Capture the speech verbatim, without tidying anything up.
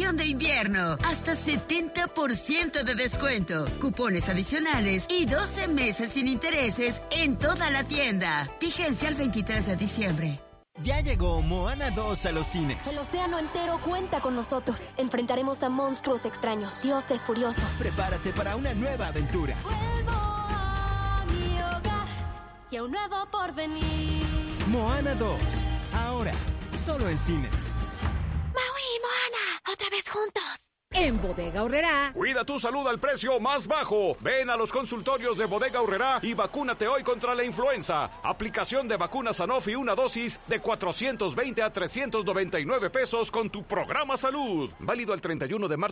promoción de invierno. Hasta setenta por ciento de descuento, cupones adicionales y doce meses sin intereses en toda la tienda. Vigencia el veintitrés de diciembre. Ya llegó Moana dos a los cines. El océano entero cuenta con nosotros. Enfrentaremos a monstruos extraños, dioses furiosos. Prepárate para una nueva aventura. Vuelvo a mi hogar y a un nuevo porvenir. Moana dos, ahora, solo en cines. Maui y Moana, otra vez juntos. En Bodega Aurrerá. Cuida tu salud al precio más bajo. Ven a los consultorios de Bodega Aurrerá y vacúnate hoy contra la influenza. Aplicación de vacuna Sanofi, una dosis de cuatrocientos veinte a trescientos noventa y nueve pesos con tu programa Salud. Válido el treinta y uno de marzo